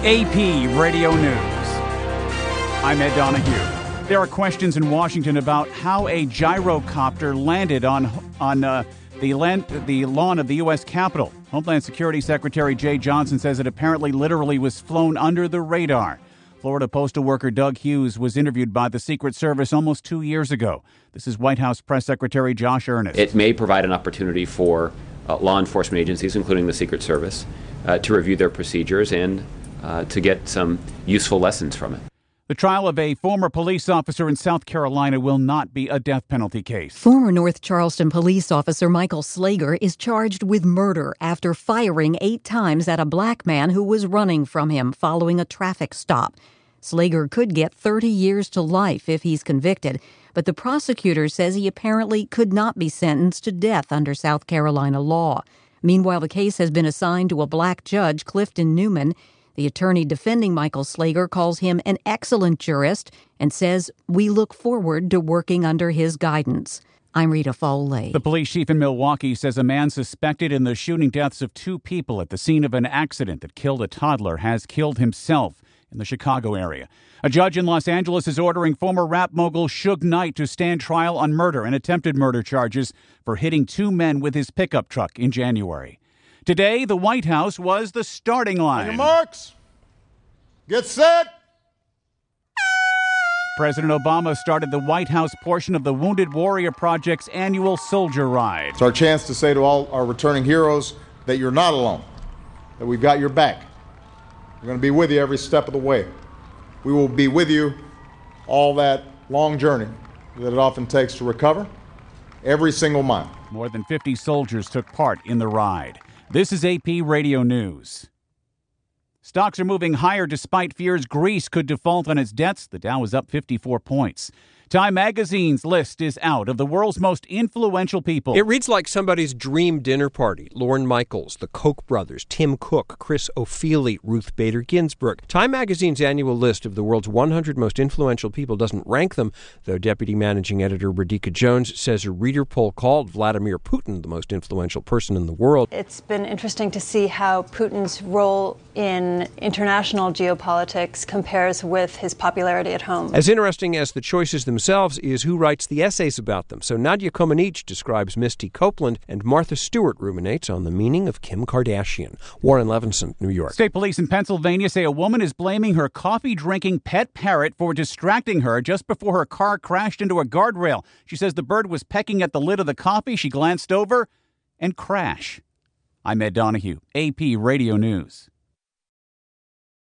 AP Radio News. I'm Ed Donahue. There are questions in Washington about how a gyrocopter landed on the lawn of the U.S. Capitol. Homeland Security Secretary Jay Johnson says it apparently literally was flown under the radar. Florida postal worker Doug Hughes was interviewed by the Secret Service almost 2 years ago. This is White House Press Secretary Josh Earnest. It may provide an opportunity for law enforcement agencies, including the Secret Service, to review their procedures and to get some useful lessons from it. The trial of a former police officer in South Carolina will not be a death penalty case. Former North Charleston police officer Michael Slager is charged with murder after firing 8 times at a black man who was running from him following a traffic stop. Slager could get 30 years to life if he's convicted, but the prosecutor says he apparently could not be sentenced to death under South Carolina law. Meanwhile, the case has been assigned to a black judge, Clifton Newman. The attorney defending Michael Slager calls him an excellent jurist and says, "We look forward to working under his guidance." I'm Rita Foley. The police chief in Milwaukee says a man suspected in the shooting deaths of 2 people at the scene of an accident that killed a toddler has killed himself in the Chicago area. A judge in Los Angeles is ordering former rap mogul Suge Knight to stand trial on murder and attempted murder charges for hitting 2 men with his pickup truck in January. Today, the White House was the starting line. On your marks, get set. President Obama started the White House portion of the Wounded Warrior Project's annual Soldier Ride. It's our chance to say to all our returning heroes that you're not alone, that we've got your back. We're going to be with you every step of the way. We will be with you all that long journey that it often takes to recover, every single mile. More than 50 soldiers took part in the ride. This is AP Radio News. Stocks are moving higher despite fears Greece could default on its debts. The Dow is up 54 points. Time Magazine's list is out of the world's most influential people. It reads like somebody's dream dinner party. Lorne Michaels, the Koch brothers, Tim Cook, Chris O'Feely, Ruth Bader Ginsburg. Time Magazine's annual list of the world's 100 most influential people doesn't rank them, though Deputy Managing Editor Radhika Jones says a reader poll called Vladimir Putin the most influential person in the world. It's been interesting to see how Putin's role in international geopolitics compares with his popularity at home. As interesting as the choices themselves is who writes the essays about them. So Nadia Comaneci describes Misty Copeland, and Martha Stewart ruminates on the meaning of Kim Kardashian. Warren Levinson, New York. State police in Pennsylvania say a woman is blaming her coffee-drinking pet parrot for distracting her just before her car crashed into a guardrail. She says the bird was pecking at the lid of the coffee. She glanced over and crashed. I'm Ed Donahue, AP Radio News.